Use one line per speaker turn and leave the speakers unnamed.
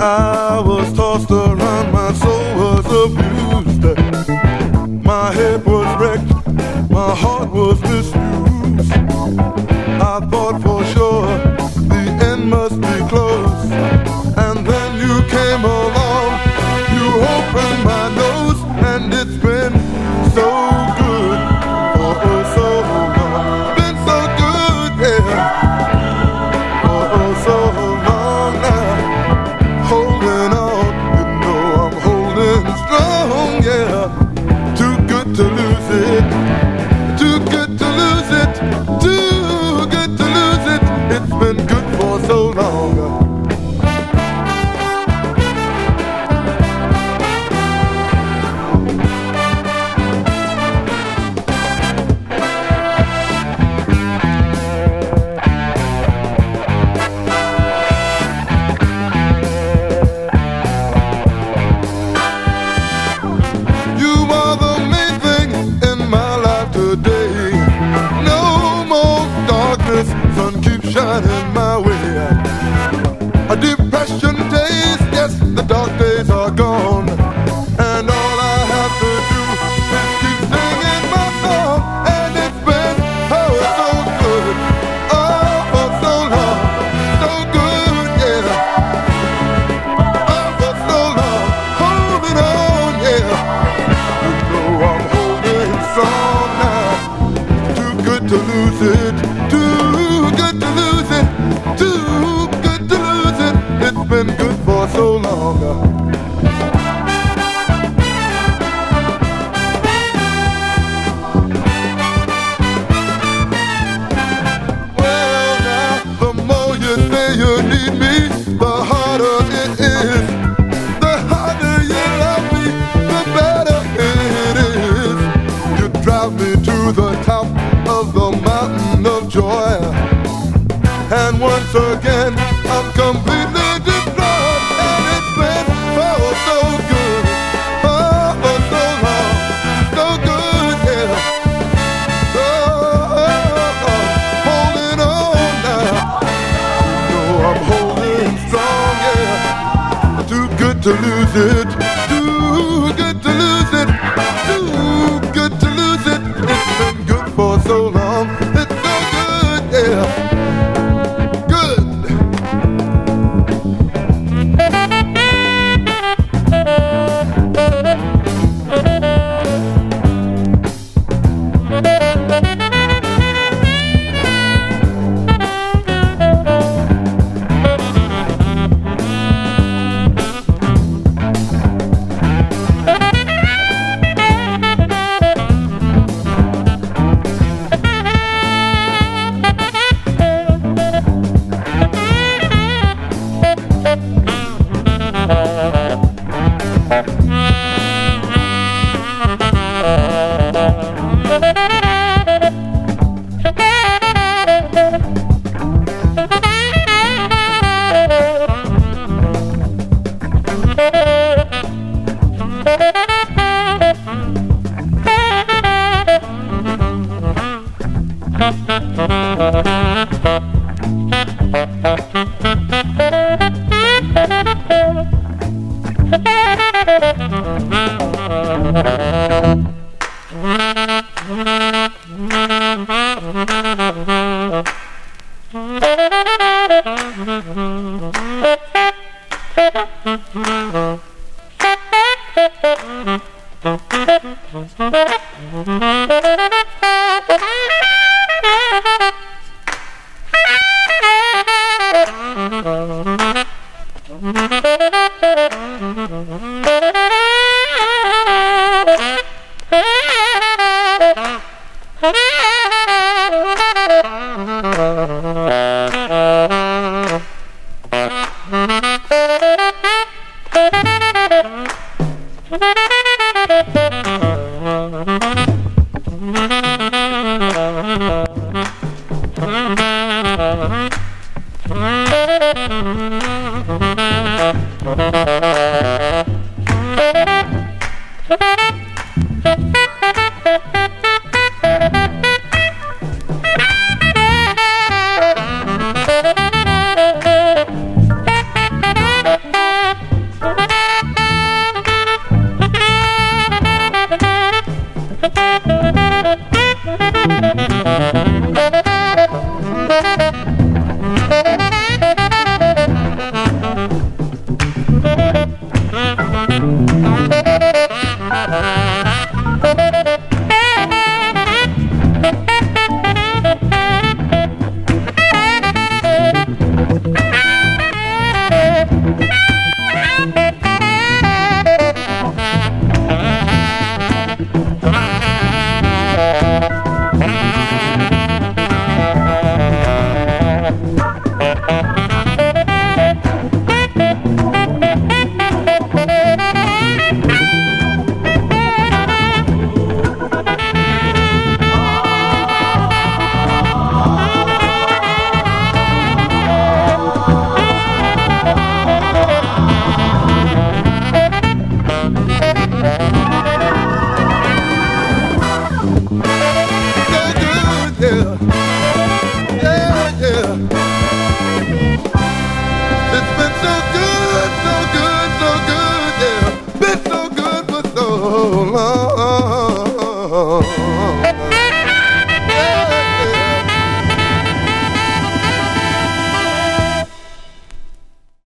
I was tossed around, my soul was abused. My head was wrecked, my heart was misused. I thought for sure the end must be close. And then you came along, you opened my nose, and it's been so good for oh so long. Been so good, yeah, for oh so long now. Holding on, you know I'm holding strong, yeah. Too good to lose it, too good to lose it, too good to lose it. It's been good for so long. Sun keeps shining my way. A depression days, yes, the dark days are gone. And all I have to do is keep singing my song. And it's been oh so good, oh for so long, so good, yeah. Oh for so long, holding on, yeah. You know I'm holding strong now. Too good to lose it, too good to lose it, too good to lose it. It's been good for so long. Well now, the more you say you need me, the harder it is. The harder you love me, the better it is. You drive me to the top of the mountain of joy, and once again I'm completely destroyed. And it's been oh so good, oh for so long, so good, yeah. Holding on now. You know I'm holding strong, yeah. Too good to lose it, too good to lose it, too good to lose it. It's been good for so long. It's so good, yeah.
Thank you.